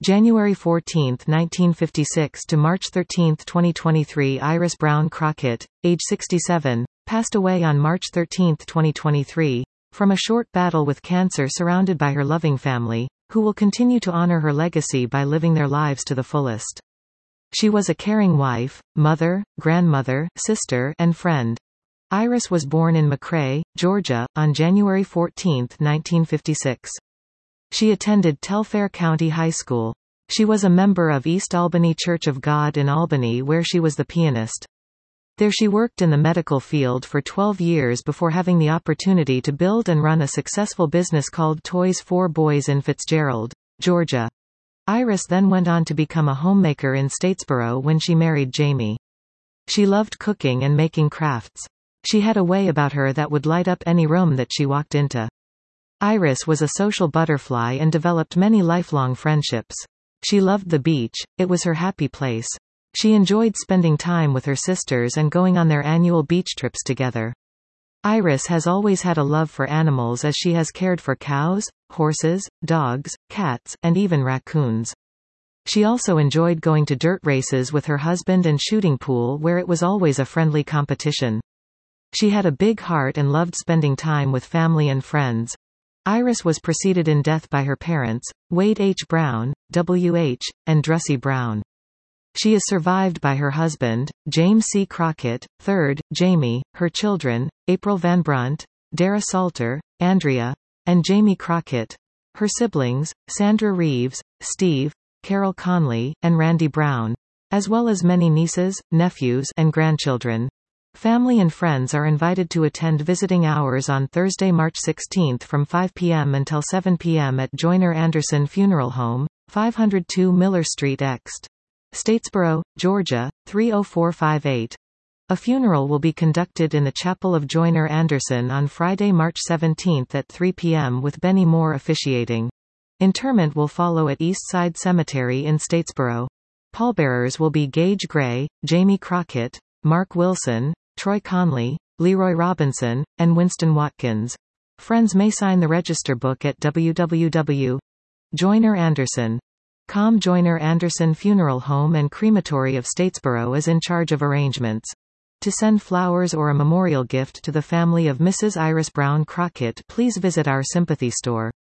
January 14, 1956 to March 13, 2023. Iris Brown Crockett, age 67, passed away on March 13, 2023, from a short battle with cancer, surrounded by her loving family, who will continue to honor her legacy by living their lives to the fullest. She was a caring wife, mother, grandmother, sister, and friend. Iris was born in McRae, Georgia, on January 14, 1956. She attended Telfair County High School. She was a member of East Albany Church of God in Albany, where she was the pianist. There she worked in the medical field for 12 years before having the opportunity to build and run a successful business called Toys for Boys in Fitzgerald, Georgia. Iris then went on to become a homemaker in Statesboro when she married Jamie. She loved cooking and making crafts. She had a way about her that would light up any room that she walked into. Iris was a social butterfly and developed many lifelong friendships. She loved the beach, it was her happy place. She enjoyed spending time with her sisters and going on their annual beach trips together. Iris has always had a love for animals, as she has cared for cows, horses, dogs, cats, and even raccoons. She also enjoyed going to dirt races with her husband and shooting pool, where it was always a friendly competition. She had a big heart and loved spending time with family and friends. Iris was preceded in death by her parents, Wade H. Brown, W.H., and Drussie Brown. She is survived by her husband, James C. Crockett, III, Jamie, her children, April Van Brunt, Dara Salter, Andrea, and Jamie Crockett, her siblings, Sandra Reeves, Steve, Carol Conley, and Randy Brown, as well as many nieces, nephews, and grandchildren. Family and friends are invited to attend visiting hours on Thursday, March 16 from 5 p.m. until 7 p.m. at Joyner Anderson Funeral Home, 502 Miller Street Ext. Statesboro, Georgia, 30458. A funeral will be conducted in the Chapel of Joyner Anderson on Friday, March 17 at 3 p.m. with Benny Moore officiating. Interment will follow at East Side Cemetery in Statesboro. Pallbearers will be Gage Gray, Jamie Crockett, Mark Wilson, Troy Conley, Leroy Robinson, and Winston Watkins. Friends may sign the register book at www.joyneranderson.com. Joyner Anderson Funeral Home and Crematory of Statesboro is in charge of arrangements. To send flowers or a memorial gift to the family of Mrs. Iris Brown Crockett, please visit our sympathy store.